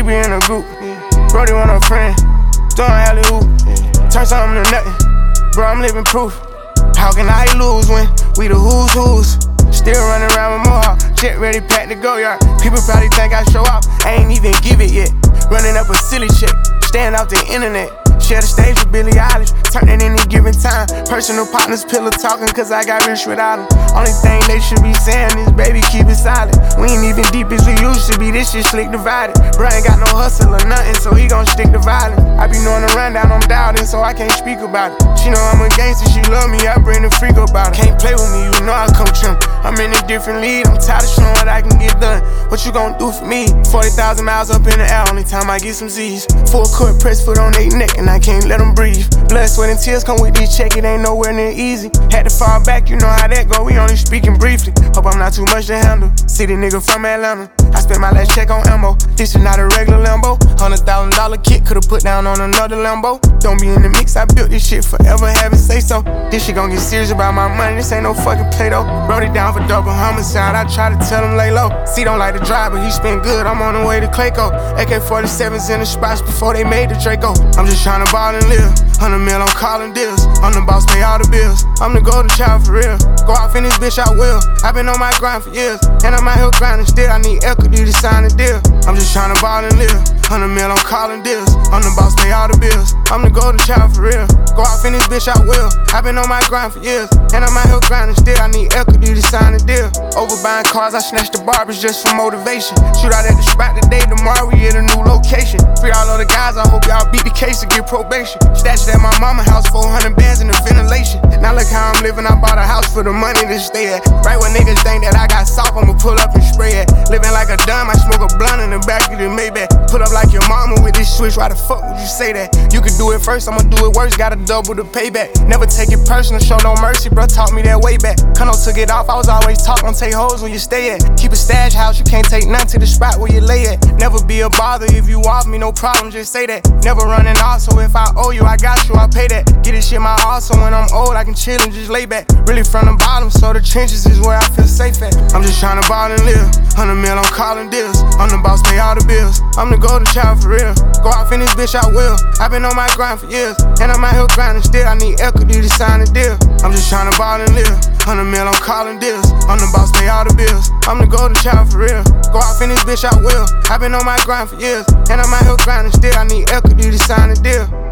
be in a group. Brody want a friend, throwing alley-oop. Turn something to nothing, bro, I'm living proof. How can I lose when we the who's? Still running around with more, jet ready, packed to go yard. People probably think I show off, I ain't even give it yet. Running up a silly chick, staying off the internet. Share the stage with Billie Eilish, turn it any given time. Personal partners, pillow talking, cause I got rich without them. Only thing they should be saying is, baby, keep it silent. We ain't even deep as we used to be, this shit slick divided. Bro ain't got no hustle or nothing, so he gon' stick to violence. I be knowing the rundown, I'm doubting, so I can't speak about it. She know I'm a gangster, she love me, I bring the freak about it. Can't play with me, you know I come trim. I'm in a different league, I'm tired of showing what I can get done. What you gon' do for me? 40,000 miles up in the air, only time I get some Z's. Full court press foot on they neck, and I can't let them breathe. Blood, sweat, and tears come with this check, it ain't nowhere near easy. Had to fall back, you know how that go, we only speaking briefly. Hope I'm not too much to handle. City nigga from Atlanta, I spent my last check on ammo. This is not a regular Lambo. $100,000 kit, could've put down on another Lambo. Don't be in the mix, I built this shit forever, have it say so. This shit gon' get serious about my money, this ain't no fucking play though. Wrote it down for double homicide, I try to tell him lay low. C don't like to drive, but he spin good, I'm on the way to Clayco. AK-47s in the spots before they made the Draco. I'm just tryna ball and live, 100 mil, I'm calling deals. I'm the boss, pay all the bills, I'm the golden child for real. Go off in this bitch, I will. I been on my grind for years, and I'm out here grinding still. I need equity to sign a deal. I'm just tryna ball and live, 100 mil, I'm calling deals. I'm the boss, pay all the bills, I'm the golden child for real. Go off in this bitch, I will. I been on my grind for years, and I'm out here grinding still. I need equity to sign a deal. Over buying cars, I snatched the barbers just for motivation. Shoot out at the spot today, tomorrow we at a new location. Free all of the guys, I hope y'all beat the case to get probation. Stashed at my mama house, 400 bands in the ventilation. Now look how I'm living, I bought a house for the money to stay at. Right when niggas think that I got soft, I'ma pull up and spray it. Living like a dumb, I smoke a blunt in the back of the Maybach. Put up like your mama with this switch, why the fuck would you say that? You could do it first, I'ma do it worse, gotta double the payback. Never take it personal, show no mercy, bro, taught me that way back. Kano took it off, I was always taught, don't take hoes where you stay at. Keep a stash house, you can't take none to the spot where you lay at. Never be a bother, if you off me, no problem, just say that. Never running off, so if I owe you, I got you, I pay that. Get this shit my all, so when I'm old, I can chill and just lay back. Really from the bottom, so the trenches is where I feel safe at. I'm just tryna ball and live, 100 mil, I'm calling deals. I'm the boss, pay all the bills, I'm the golden child for real. Go off in this bitch, I will. I been on my grind for years, and I'm out here grinding still. I need equity to sign a deal. I'm just tryna ball and live, 100 mil, I'm calling deals. I'm the boss, pay all the bills, I'm the golden child for real. Go off in this bitch, I will. I been on my grind for years, and I'm out here grinding still. I need equity to sign a deal.